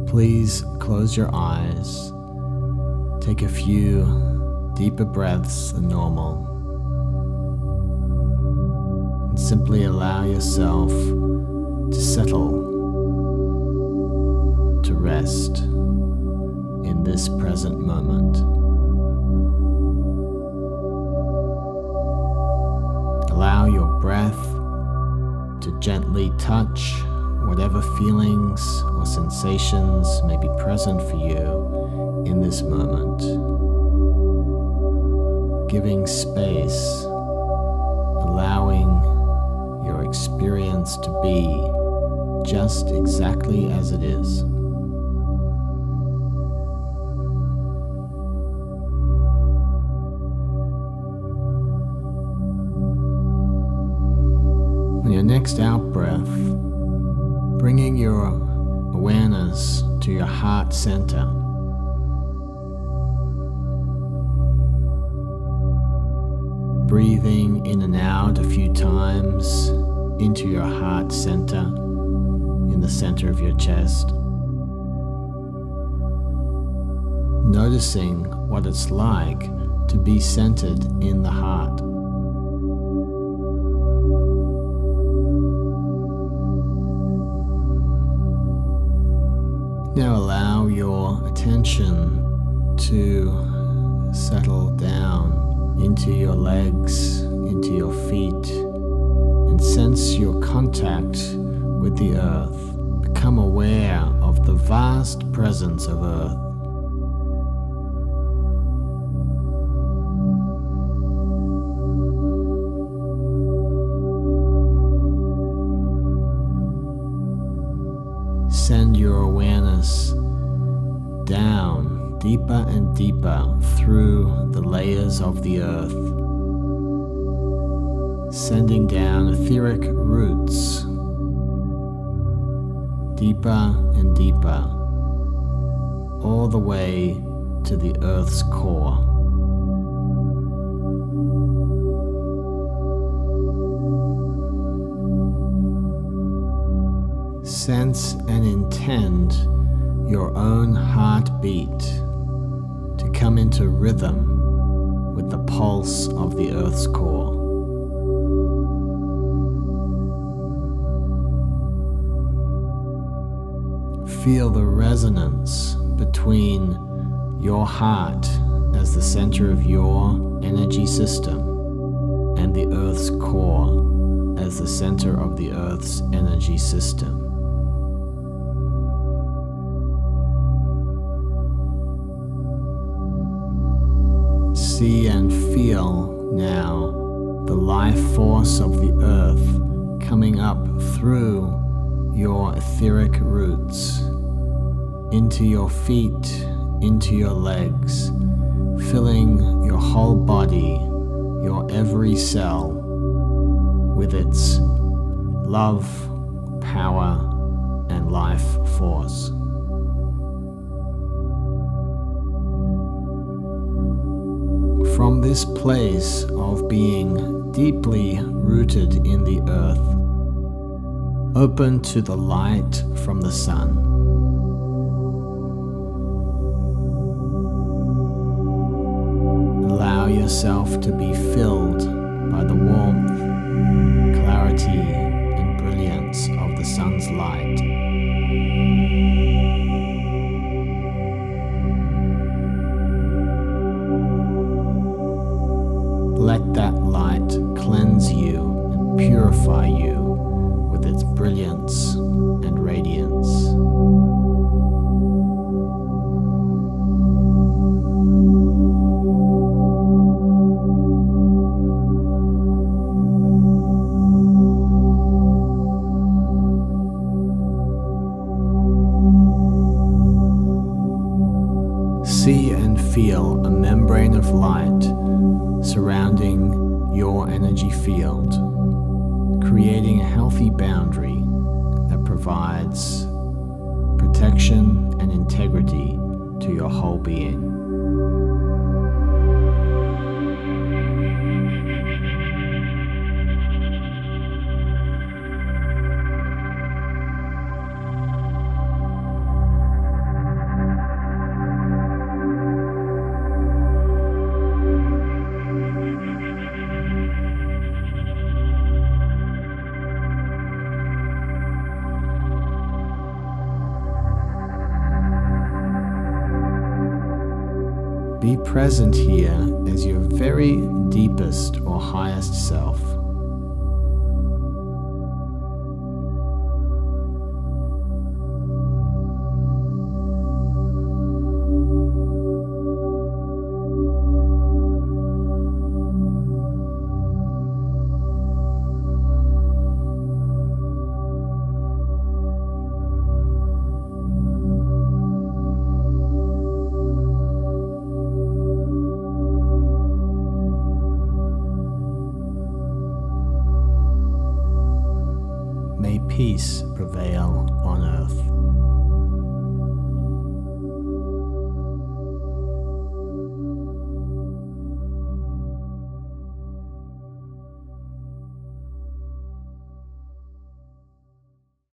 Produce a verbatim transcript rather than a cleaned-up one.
Please close your eyes. Take a few deeper breaths than normal. And simply allow yourself to settle, to rest in this present moment. Allow your breath to gently touch whatever feelings or sensations may be present for you in this moment, giving space, allowing your experience to be just exactly as it is. On your next out-breath, bringing your awareness to your heart center. Breathing in and out a few times into your heart center, in the center of your chest. Noticing what it's like to be centered in the heart. Now allow your attention to settle down into your legs, into your feet, and sense your contact with the earth. Become aware of the vast presence of earth. Send your awareness down deeper and deeper through the layers of the earth, sending down etheric roots deeper and deeper, all the way to the earth's core. Sense and intend your own heartbeat to come into rhythm with the pulse of the earth's core. Feel the resonance between your heart as the center of your energy system and the earth's core as the center of the earth's energy system. See and feel now the life force of the earth coming up through your etheric roots, into your feet, into your legs, filling your whole body, your every cell, with its love, power, and life force. From this place of being deeply rooted in the earth, open to the light from the sun. Allow yourself to be filled by the warmth, clarity, and brilliance of the sun's light. Let that light cleanse you and purify you with its brilliance and radiance. See and feel a membrane of light surrounding your energy field, creating a healthy boundary that provides protection and integrity to your whole being. present here as your very deepest or highest self. May peace prevail on earth.